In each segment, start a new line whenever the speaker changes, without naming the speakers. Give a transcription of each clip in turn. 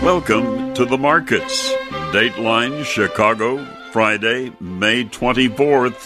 Welcome to the markets. Dateline Chicago, Friday, May 24th,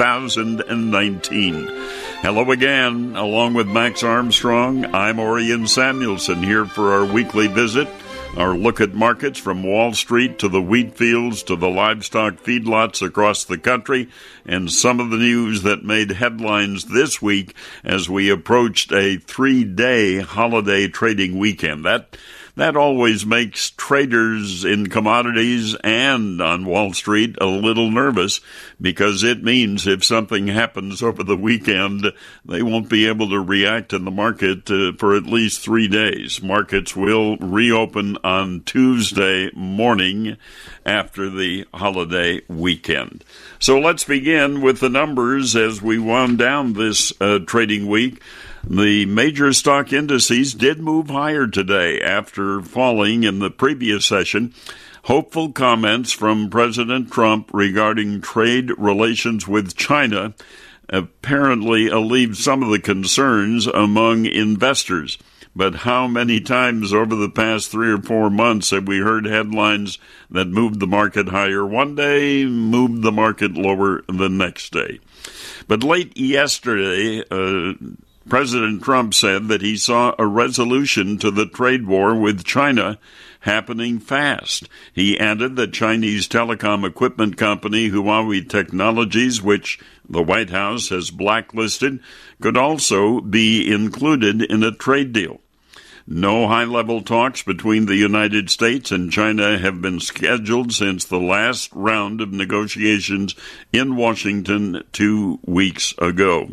2019. Hello again. Along with Max Armstrong, I'm Orion Samuelson here for our weekly visit. Our look at markets from Wall Street to the wheat fields to the livestock feedlots across the country, and some of the news that made headlines this week as we approached a 3-day holiday trading weekend. That always makes traders in commodities and on Wall Street a little nervous, because it means if something happens over the weekend, they won't be able to react in the market for at least 3 days. Markets will reopen on Tuesday morning after the holiday weekend. So let's begin with the numbers as we wound down this trading week. The major stock indices did move higher today after falling in the previous session. Hopeful comments from President Trump regarding trade relations with China apparently alleviated some of the concerns among investors. But how many times over the past 3 or 4 months have we heard headlines that moved the market higher one day, moved the market lower the next day? But late yesterday, President Trump said that he saw a resolution to the trade war with China happening fast. He added that Chinese telecom equipment company Huawei Technologies, which the White House has blacklisted, could also be included in a trade deal. No high-level talks between the United States and China have been scheduled since the last round of negotiations in Washington 2 weeks ago.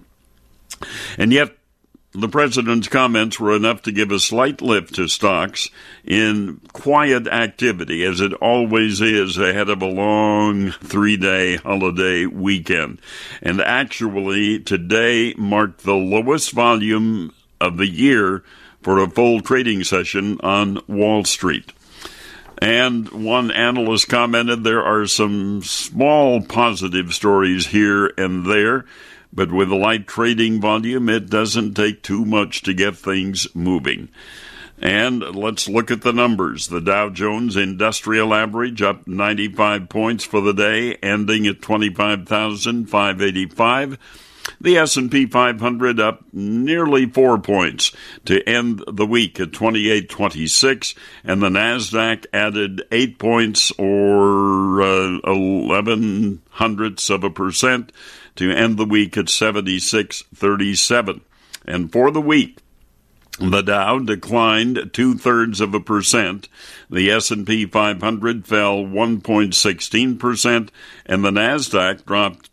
And yet, the president's comments were enough to give a slight lift to stocks in quiet activity, as it always is ahead of a long 3-day holiday weekend. And actually, today marked the lowest volume of the year for a full trading session on Wall Street. And one analyst commented there are some small positive stories here and there, but with a light trading volume, it doesn't take too much to get things moving. And let's look at the numbers. The Dow Jones Industrial Average up 95 points for the day, ending at 25,585. The S&P 500 up nearly 4 points to end the week at 2826, and the NASDAQ added 8 points or 11 hundredths of a percent to end the week at 76.37. And for the week, the Dow declined 2/3%, the S&P 500 fell 1.16%, and the NASDAQ dropped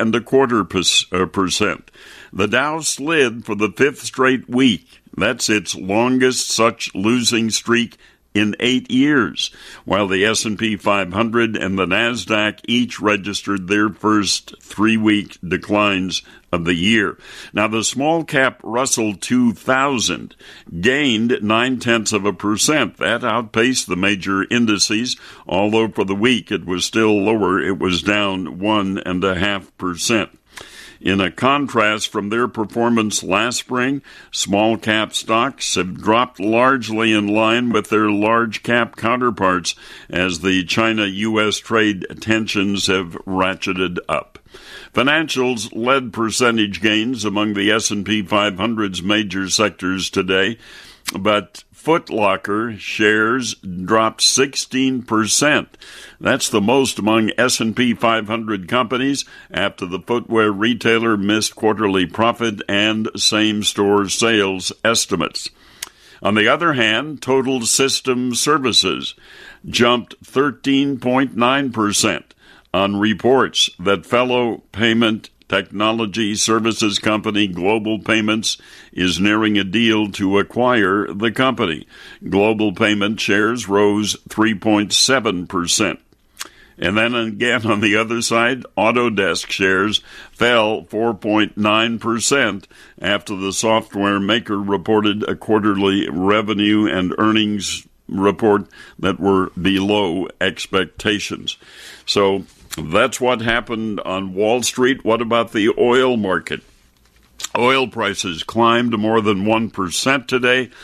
2.25%. The Dow slid for the 5th straight week. That's its longest such losing streak in 8 years, while the S&P 500 and the NASDAQ each registered their first 3-week declines of the year. Now, the small-cap Russell 2000 gained 0.9%. That outpaced the major indices, although for the week it was still lower. It was down 1.5%. In a contrast from their performance last spring, small-cap stocks have dropped largely in line with their large-cap counterparts as the China-U.S. trade tensions have ratcheted up. Financials led percentage gains among the S&P 500's major sectors today, but Foot Locker shares dropped 16%. That's the most among S&P 500 companies after the footwear retailer missed quarterly profit and same-store sales estimates. On the other hand, Total System Services jumped 13.9% on reports that fellow payment technology services company Global Payments is nearing a deal to acquire the company. Global Payment shares rose 3.7%. And then again on the other side, Autodesk shares fell 4.9% after the software maker reported a quarterly revenue and earnings report that were below expectations. So that's what happened on Wall Street. What about the oil market? Oil prices climbed more than 1% today,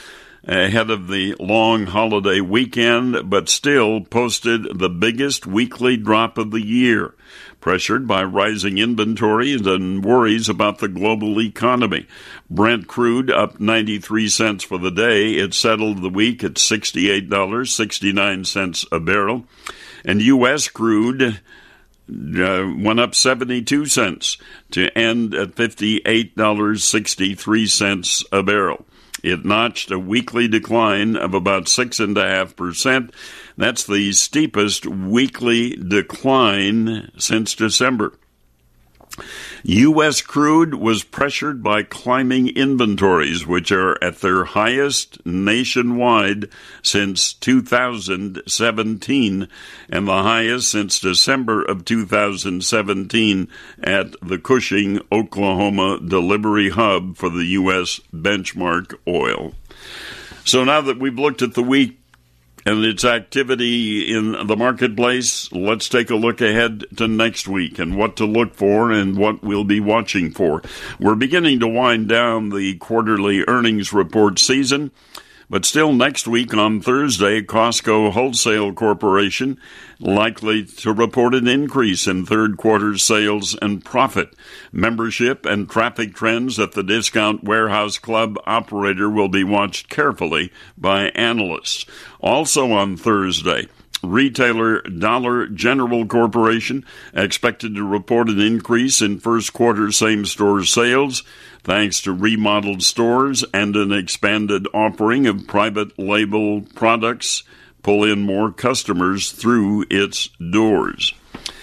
ahead of the long holiday weekend, but still posted the biggest weekly drop of the year, pressured by rising inventories and worries about the global economy. Brent crude up 93 cents for the day. It settled the week at $68.69 a barrel. And U.S. crude went up 72 cents to end at $58.63 a barrel. It notched a weekly decline of about 6.5%. That's the steepest weekly decline since December. U.S. crude was pressured by climbing inventories, which are at their highest nationwide since 2017, and the highest since December of 2017 at the Cushing, Oklahoma delivery hub for the U.S. benchmark oil. So now that we've looked at the week and its activity in the marketplace, let's take a look ahead to next week and what to look for and what we'll be watching for. We're beginning to wind down the quarterly earnings report season, but still next week on Thursday, Costco Wholesale Corporation likely to report an increase in third quarter sales and profit. Membership and traffic trends at the Discount Warehouse Club operator will be watched carefully by analysts. Also on Thursday, retailer Dollar General Corporation expected to report an increase in first quarter same-store sales thanks to remodeled stores and an expanded offering of private label products pull in more customers through its doors.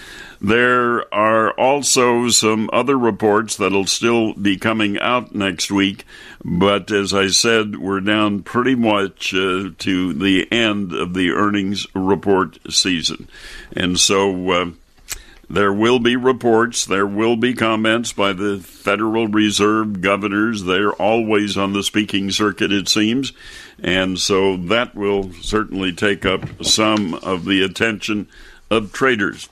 There are also some other reports that'll still be coming out next week, but as I said, we're down pretty much to the end of the earnings report season. And so there will be reports, there will be comments by the Federal Reserve governors. They're always on the speaking circuit, it seems, and so that will certainly take up some of the attention of traders.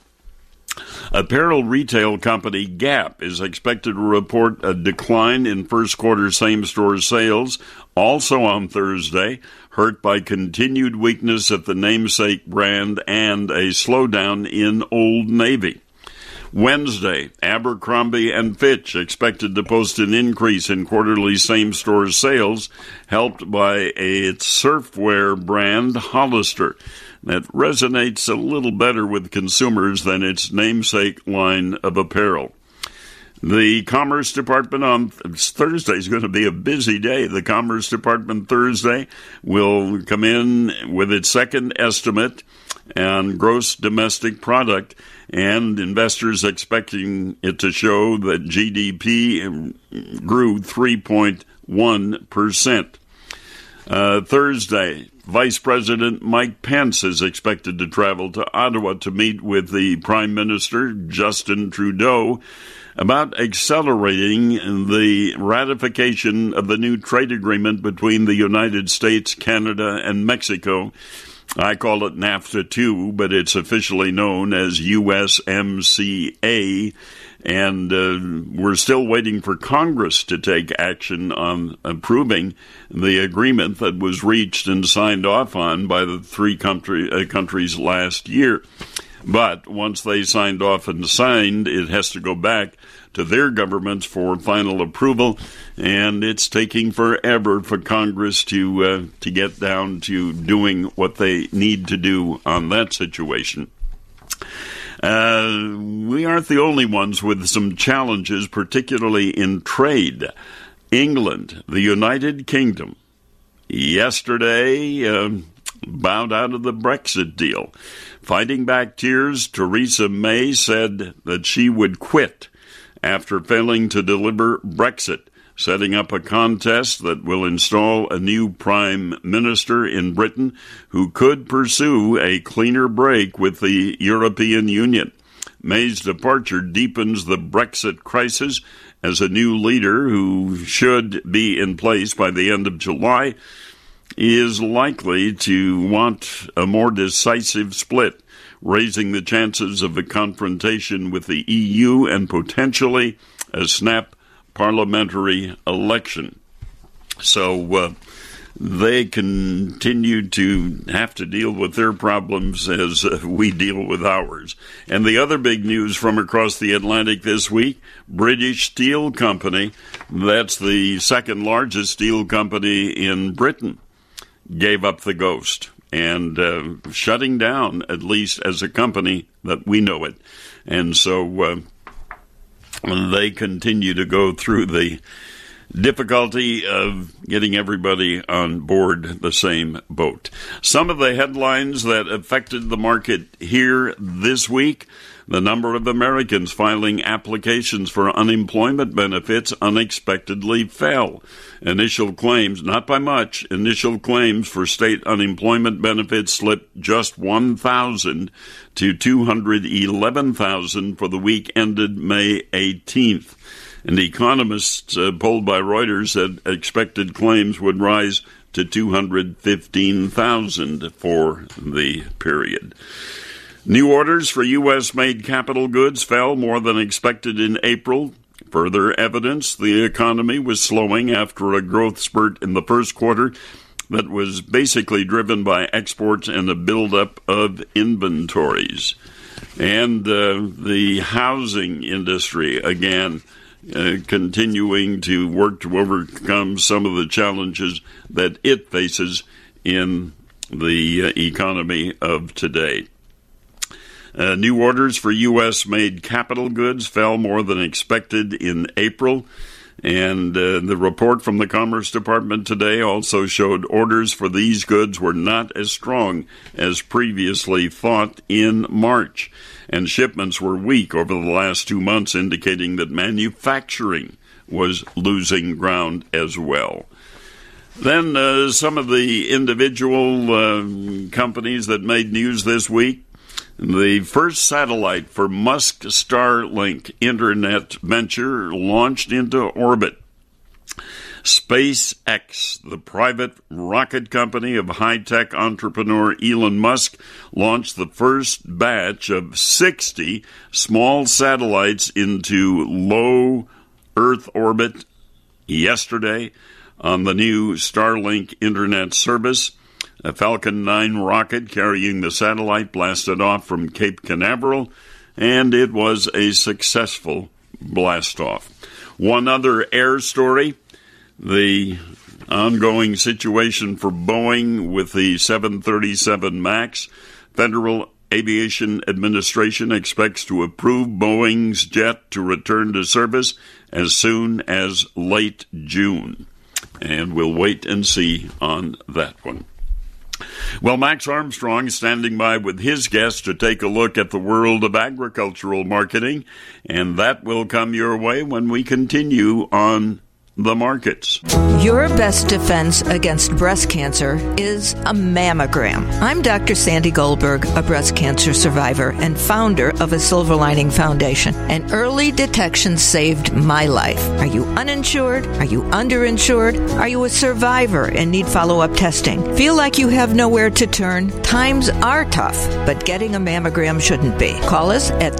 Apparel retail company Gap is expected to report a decline in first quarter same-store sales, also on Thursday, hurt by continued weakness at the namesake brand and a slowdown in Old Navy. Wednesday, Abercrombie & Fitch expected to post an increase in quarterly same-store sales, helped by its surfwear brand Hollister. That resonates a little better with consumers than its namesake line of apparel. The Commerce Department on Thursday is going to be a busy day. The Commerce Department Thursday will come in with its second estimate on gross domestic product, and investors expecting it to show that GDP grew 3.1%. Thursday, Vice President Mike Pence is expected to travel to Ottawa to meet with the Prime Minister, Justin Trudeau, about accelerating the ratification of the new trade agreement between the United States, Canada, and Mexico. I call it NAFTA 2, but it's officially known as USMCA, and we're still waiting for Congress to take action on approving the agreement that was reached and signed off on by the three countries last year. But once they signed off and signed, it has to go back to their governments for final approval, and it's taking forever for Congress to get down to doing what they need to do on that situation. We aren't the only ones with some challenges, particularly in trade. England, the United Kingdom, yesterday bowed out of the Brexit deal. Fighting back tears, Theresa May said that she would quit after failing to deliver Brexit, setting up a contest that will install a new prime minister in Britain who could pursue a cleaner break with the European Union. May's departure deepens the Brexit crisis as a new leader who should be in place by the end of July is likely to want a more decisive split, raising the chances of a confrontation with the EU and potentially a snap parliamentary election. So they continue to have to deal with their problems as we deal with ours. And the other big news from across the Atlantic this week, British Steel Company, that's the second largest steel company in Britain, gave up the ghost and shutting down, at least as a company that we know it. And so they continue to go through the difficulty of getting everybody on board the same boat. Some of the headlines that affected the market here this week: the number of Americans filing applications for unemployment benefits unexpectedly fell. Initial claims, not by much, initial claims for state unemployment benefits slipped just 1,000 to 211,000 for the week ended May 18th. And economists polled by Reuters said expected claims would rise to 215,000 for the period. New orders for U.S.-made capital goods fell more than expected in April. Further evidence the economy was slowing after a growth spurt in the first quarter that was basically driven by exports and a buildup of inventories. And the housing industry, again, continuing to work to overcome some of the challenges that it faces in the economy of today. New orders for U.S.-made capital goods fell more than expected in April, and the report from the Commerce Department today also showed orders for these goods were not as strong as previously thought in March, and shipments were weak over the last 2 months, indicating that manufacturing was losing ground as well. Then some of the individual companies that made news this week: the first satellite for Musk Starlink internet venture launched into orbit. SpaceX, the private rocket company of high-tech entrepreneur Elon Musk, launched the first batch of 60 small satellites into low Earth orbit yesterday on the new Starlink internet service. A Falcon 9 rocket carrying the satellite blasted off from Cape Canaveral, and it was a successful blast-off. One other air story: the ongoing situation for Boeing with the 737 MAX. Federal Aviation Administration expects to approve Boeing's jet to return to service as soon as late June. And we'll wait and see on that one. Well, Max Armstrong is standing by with his guest to take a look at the world of agricultural marketing, and that will come your way when we continue on the markets.
Your best defense against breast cancer is a mammogram. I'm Dr. Sandy Goldberg, a breast cancer survivor and founder of a Silver Lining Foundation. And early detection saved my life. Are you uninsured? Are you underinsured? Are you a survivor and need follow-up testing? Feel like you have nowhere to turn? Times are tough, but getting a mammogram shouldn't be. Call us at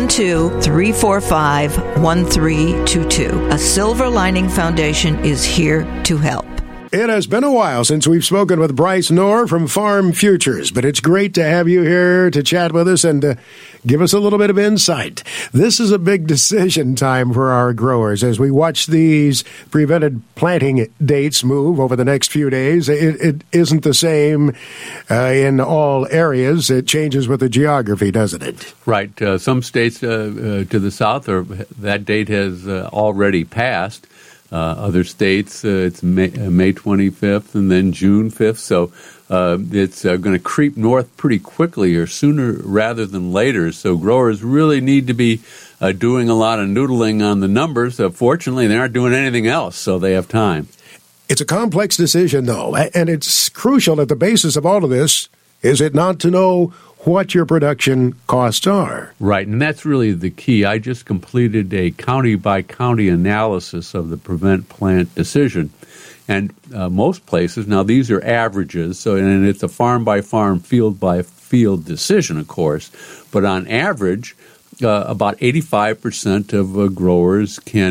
312-345-1322. A Silver Lining Foundation is here to help.
It has been a while since we've spoken with Bryce Knorr from Farm Futures, but it's great to have you here to chat with us and to give us a little bit of insight. This is a big decision time for our growers as we watch these prevented planting dates move over the next few days. It isn't the same in all areas. It changes with the geography, doesn't it?
Right. Some states to the south, that date has already passed. Other states, it's May 25th and then June 5th. So it's going to creep north pretty quickly, or sooner rather than later. So growers really need to be doing a lot of noodling on the numbers. Fortunately, they aren't doing anything else, so they have time.
It's a complex decision, though, and it's crucial at the basis of all of this, is it not, to know what your production costs are.
Right, and that's really the key. I just completed a county-by-county analysis of the prevent plant decision. And most places, now these are averages, and it's a farm-by-farm, field-by-field decision, of course, but on average, about 85% of growers can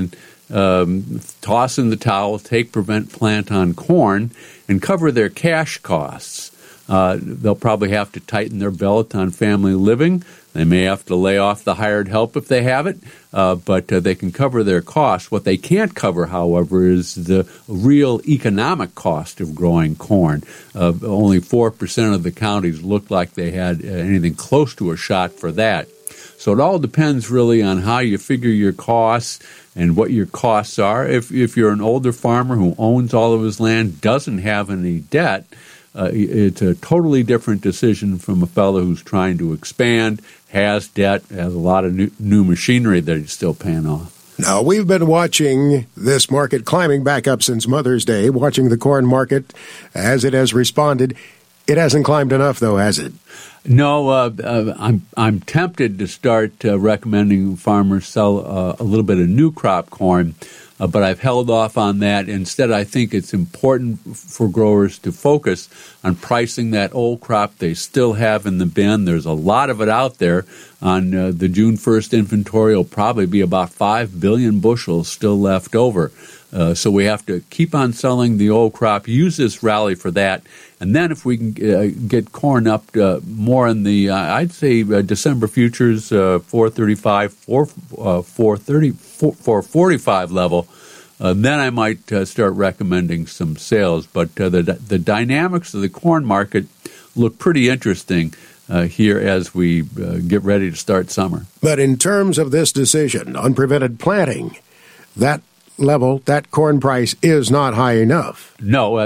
toss in the towel, take prevent plant on corn, and cover their cash costs. They'll probably have to tighten their belt on family living. They may have to lay off the hired help if they have it, but they can cover their costs. What they can't cover, however, is the real economic cost of growing corn. Only 4% of the counties looked like they had anything close to a shot for that. So it all depends really on how you figure your costs and what your costs are. If you're an older farmer who owns all of his land, doesn't have any debt, it's a totally different decision from a fellow who's trying to expand, has debt, has a lot of new machinery that he's still paying off.
Now, we've been watching this market climbing back up since Mother's Day, watching the corn market as it has responded. It hasn't climbed enough, though, has it?
No, I'm tempted to start recommending farmers sell a little bit of new crop corn, but I've held off on that. Instead, I think it's important for growers to focus on pricing that old crop they still have in the bin. There's a lot of it out there. On the June 1st inventory, will probably be about 5 billion bushels still left over. So we have to keep on selling the old crop, use this rally for that. And then if we can get corn up more in the, I'd say, December futures, 435, 430, 445 level, then I might start recommending some sales. But the dynamics of the corn market look pretty interesting here as we get ready to start summer.
But in terms of this decision on prevented planting, that level, that corn price is not high enough.
No,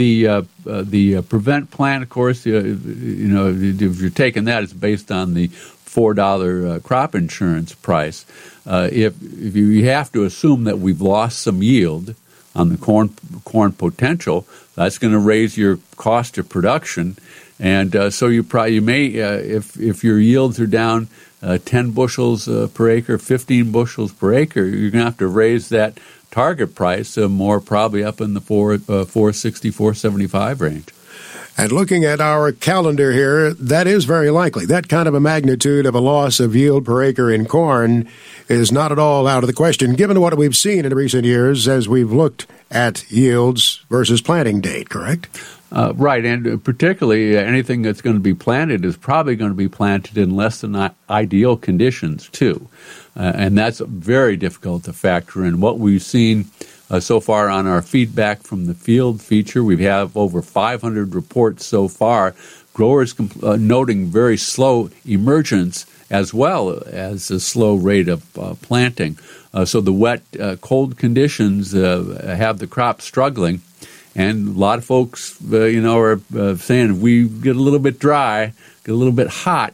the prevent plant, of course, if you're taking that, it's based on the $4 crop insurance price. If you have to assume that we've lost some yield on the corn potential, that's going to raise your cost of production, and so you may, if your yields are down 10 bushels per acre, 15 bushels per acre, you're going to have to raise that target price more, probably up in the 460, 475 range.
And looking at our calendar here, that is very likely. That kind of a magnitude of a loss of yield per acre in corn is not at all out of the question, given what we've seen in recent years as we've looked at yields versus planting date, correct?
Right, and particularly anything that's going to be planted is probably going to be planted in less than ideal conditions, too. And that's very difficult to factor in. What we've seen so far on our feedback from the field feature, we have over 500 reports so far, growers noting very slow emergence as well as a slow rate of planting. So the wet, cold conditions have the crop struggling. And a lot of folks, are saying if we get a little bit dry, get a little bit hot,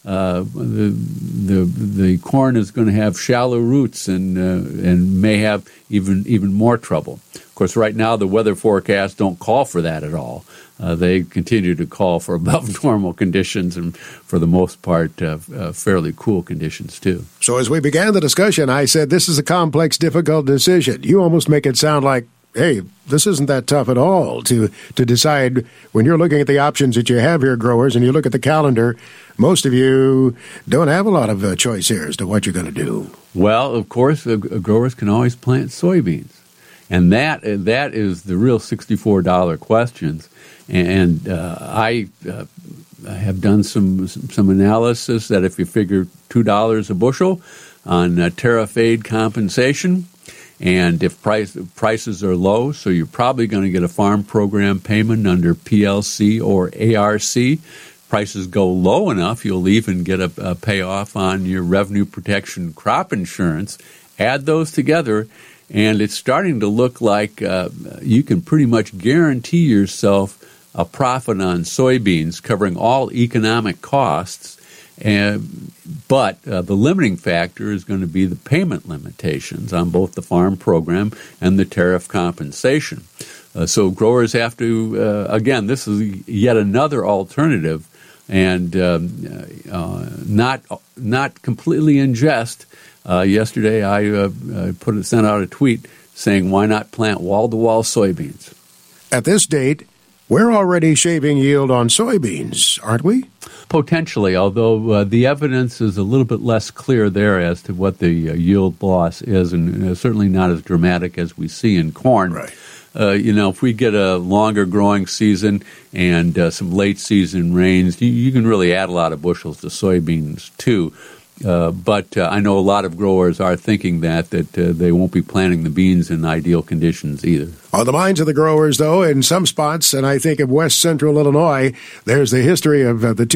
the corn is going to have shallow roots and may have even more trouble. Of course, right now the weather forecasts don't call for that at all. They continue to call for above normal conditions and, for the most part, fairly cool conditions too.
So as we began the discussion, I said this is a complex, difficult decision. You almost make it sound like, hey, this isn't that tough at all to decide when you're looking at the options that you have here, growers, and you look at the calendar. Most of you don't have a lot of choice here as to what you're going to do.
Well, of course, growers can always plant soybeans, and that is the real $64 questions. And I have done some analysis that if you figure $2 a bushel on tariff aid compensation, and if prices are low, so you're probably going to get a farm program payment under PLC or ARC. Prices go low enough, you'll even get a payoff on your revenue protection crop insurance. Add those together, and it's starting to look like you can pretty much guarantee yourself a profit on soybeans, covering all economic costs. But the limiting factor is going to be the payment limitations on both the farm program and the tariff compensation. So growers have to, again, this is yet another alternative, and not completely in jest. Yesterday I sent out a tweet saying, why not plant wall-to-wall soybeans?
At this date, We're already shaving yield on soybeans, aren't we?
Potentially, although the evidence is a little bit less clear there as to what the yield loss is, and certainly not as dramatic as we see in corn.
Right.
If we get a longer growing season and some late season rains, you can really add a lot of bushels to soybeans too. But I know a lot of growers are thinking that they won't be planting the beans in ideal conditions either.
On the minds of the growers, though, in some spots, and I think of west central Illinois, there's the history of the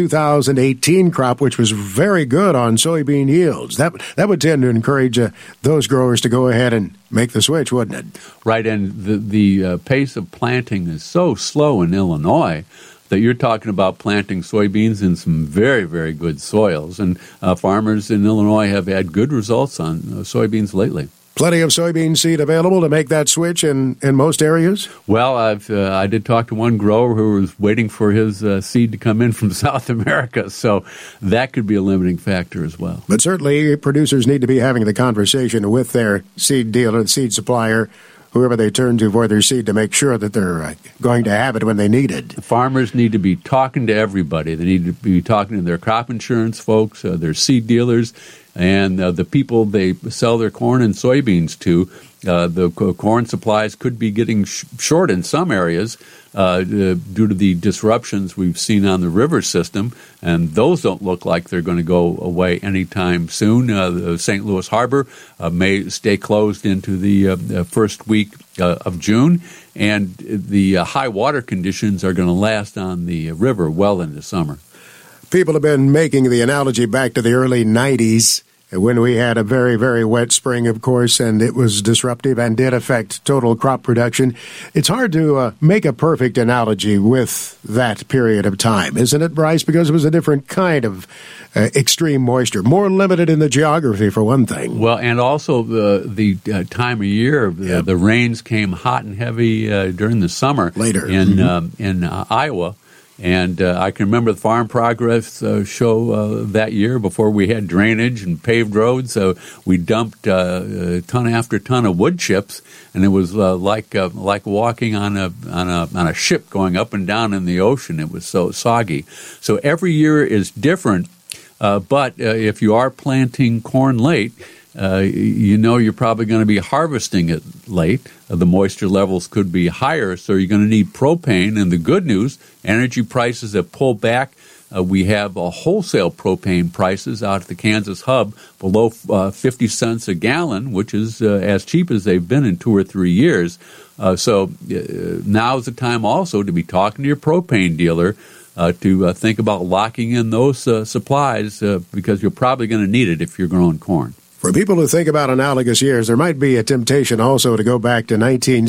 2018 crop, which was very good on soybean yields. That would tend to encourage those growers to go ahead and make the switch, wouldn't it?
Right, and the pace of planting is so slow in Illinois that you're talking about planting soybeans in some very, very good soils. And farmers in Illinois have had good results on soybeans lately.
Plenty of soybean seed available to make that switch in most areas?
Well, I did talk to one grower who was waiting for his seed to come in from South America, so that could be a limiting factor as well.
But certainly producers need to be having the conversation with their seed dealer, seed supplier, whoever they turn to for their seed, to make sure that they're going to have it when they need it.
Farmers need to be talking to everybody. They need to be talking to their crop insurance folks, their seed dealers, and the people they sell their corn and soybeans to. The corn supplies could be getting short in some areas due to the disruptions we've seen on the river system, and those don't look like they're going to go away anytime soon. The St. Louis Harbor may stay closed into the first week of June, and the high water conditions are going to last on the river well into summer.
People have been making the analogy back to the early 90s, when we had a very, very wet spring, of course, and it was disruptive and did affect total crop production. It's hard to make a perfect analogy with that period of time, isn't it, Bryce? Because it was a different kind of extreme moisture, more limited in the geography, for one thing.
Well, and also the time of year, the rains came hot and heavy during the summer
later
in Iowa. And I can remember the Farm Progress show that year, before we had drainage and paved roads. We dumped ton after ton of wood chips, and it was like walking on a ship going up and down in the ocean. It was so soggy. So every year is different. But if you are planting corn late, you're probably going to be harvesting it late. The moisture levels could be higher, so you're going to need propane. And the good news, energy prices have pulled back. We have wholesale propane prices out at the Kansas hub below 50 cents a gallon, which is as cheap as they've been in 2 or 3 years. So now's the time also to be talking to your propane dealer to think about locking in those supplies because you're probably going to need it if you're growing corn.
For people who think about analogous years, there might be a temptation also to go back to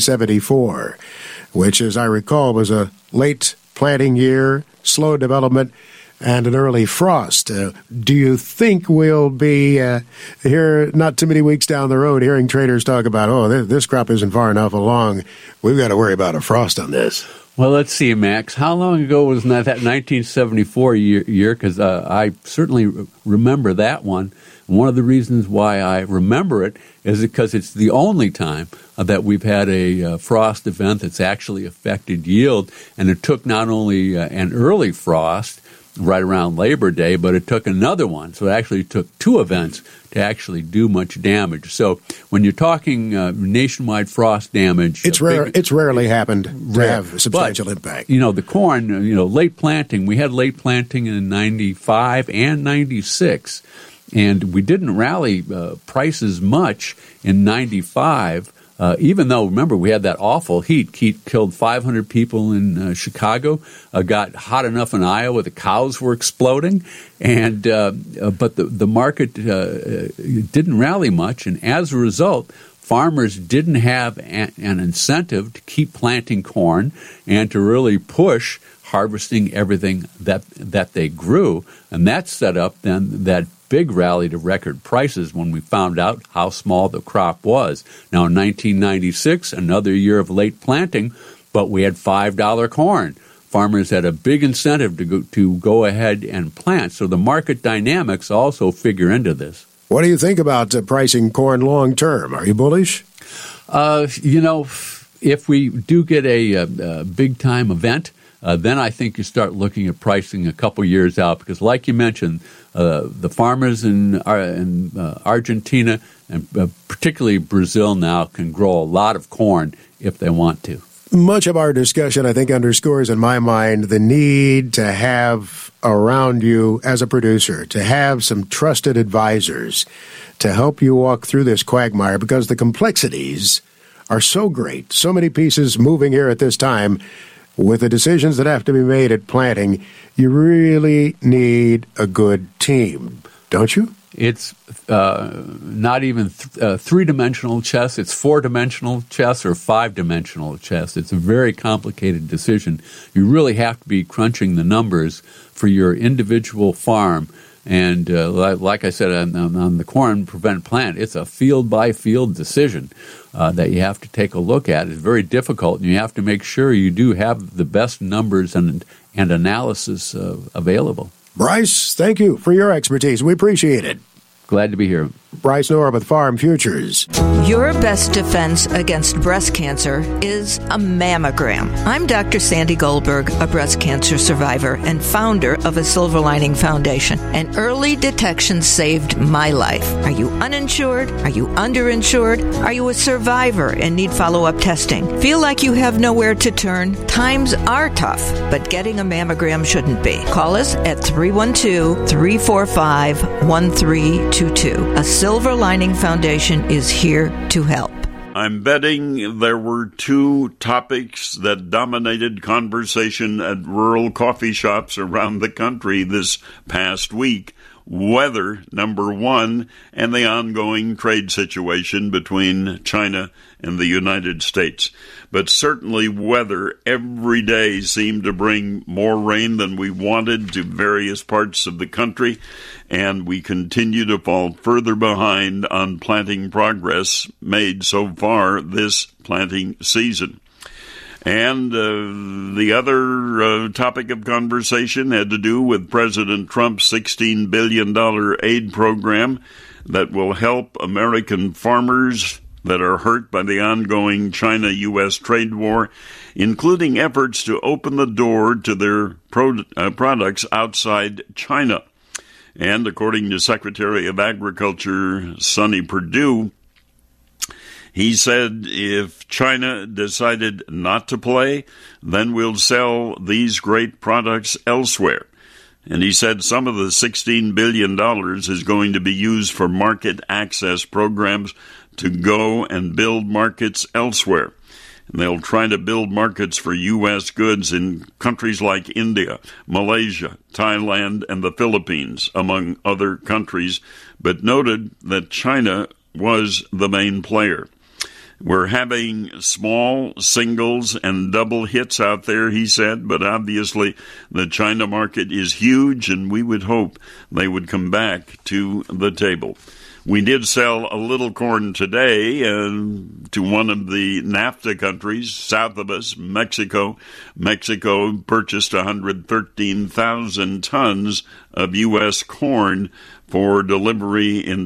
1974, which, as I recall, was a late planting year, slow development, and an early frost. Do you think we'll be here not too many weeks down the road hearing traders talk about, this crop isn't far enough along, we've got to worry about a frost on this?
Well, let's see, Max. How long ago was that 1974 year? Because I certainly remember that one. One of the reasons why I remember it is because it's the only time that we've had a frost event that's actually affected yield, and it took not only an early frost right around Labor Day, but it took another one. So it actually took 2 events to actually do much damage. So when you're talking nationwide frost damage,
it's rarely happened to have substantial impact.
The corn, late planting. We had late planting in 95 and 96. And we didn't rally prices much in 95, even though, remember, we had that awful heat. Heat killed 500 people in Chicago, got hot enough in Iowa, the cows were exploding. And but the market didn't rally much, and as a result, farmers didn't have an incentive to keep planting corn and to really push harvesting everything that they grew. And that set up then that big rally to record prices when we found out how small the crop was. Now, in 1996, another year of late planting, but we had $5 corn. Farmers had a big incentive to go ahead and plant. So the market dynamics also figure into this.
What do you think about pricing corn long term? Are you bullish?
If we do get a big-time event, then I think you start looking at pricing a couple years out because, like you mentioned, the farmers in Argentina and particularly Brazil now can grow a lot of corn if they want to.
Much of our discussion, I think, underscores in my mind the need to have around you as a producer, to have some trusted advisors to help you walk through this quagmire because the complexities are so great. So many pieces moving here at this time with the decisions that have to be made at planting. You really need a good team, don't you?
It's not even three-dimensional chess. It's four-dimensional chess or five-dimensional chess. It's a very complicated decision. You really have to be crunching the numbers for your individual farm. And like I said on the corn prevent plant, it's a field-by-field decision that you have to take a look at. It's very difficult, and you have to make sure you do have the best numbers and analysis available.
Bryce, thank you for your expertise. We appreciate it.
Glad to be here.
Bryce Nora with Farm Futures.
Your best defense against breast cancer is a mammogram. I'm Dr. Sandy Goldberg, a breast cancer survivor and founder of a Silver Lining Foundation. And early detection saved my life. Are you uninsured? Are you underinsured? Are you a survivor and need follow-up testing? Feel like you have nowhere to turn? Times are tough, but getting a mammogram shouldn't be. Call us at 312-345-1322. A Silver Lining Foundation is here to help.
I'm betting there were two topics that dominated conversation at rural coffee shops around the country this past week. Weather, number one, and the ongoing trade situation between China and the United States. But certainly weather every day seemed to bring more rain than we wanted to various parts of the country, and we continue to fall further behind on planting progress made so far this planting season. And the other topic of conversation had to do with President Trump's $16 billion aid program that will help American farmers that are hurt by the ongoing China-U.S. trade war, including efforts to open the door to their products outside China. And according to Secretary of Agriculture Sonny Perdue, he said if China decided not to play, then we'll sell these great products elsewhere. And he said some of the $16 billion is going to be used for market access programs to go and build markets elsewhere. And they'll try to build markets for U.S. goods in countries like India, Malaysia, Thailand, and the Philippines, among other countries, but noted that China was the main player. We're having small singles and double hits out there, he said, but obviously the China market is huge, and we would hope they would come back to the table. We did sell a little corn today to one of the NAFTA countries south of us, Mexico. Mexico purchased 113,000 tons of U.S. corn for delivery in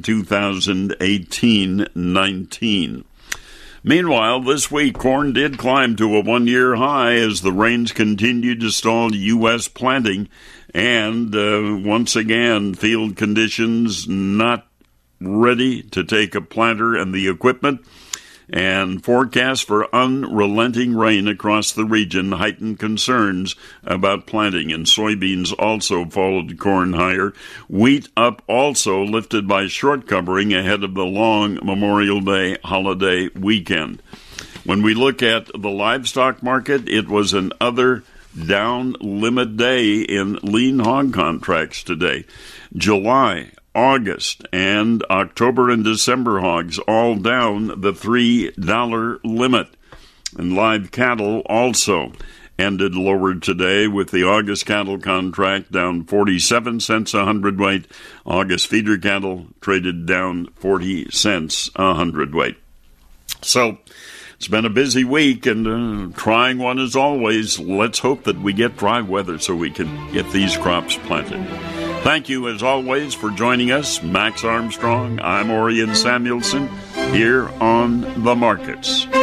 2018-19. Meanwhile, this week, corn did climb to a one-year high as the rains continued to stall U.S. planting, and once again, field conditions not ready to take a planter and the equipment, and forecasts for unrelenting rain across the region heightened concerns about planting, and soybeans also followed corn higher. Wheat up also, lifted by short covering ahead of the long Memorial Day holiday weekend. When we look at the livestock market, it was another down limit day in lean hog contracts today. July, August, and October and December hogs all down the $3 limit. And live cattle also ended lower today, with the August cattle contract down 47 cents a hundredweight. August feeder cattle traded down 40 cents a hundredweight. So it's been a busy week and trying one as always. Let's hope that we get dry weather so we can get these crops planted. Thank you, as always, for joining us. Max Armstrong, I'm Orion Samuelson, here on The Markets.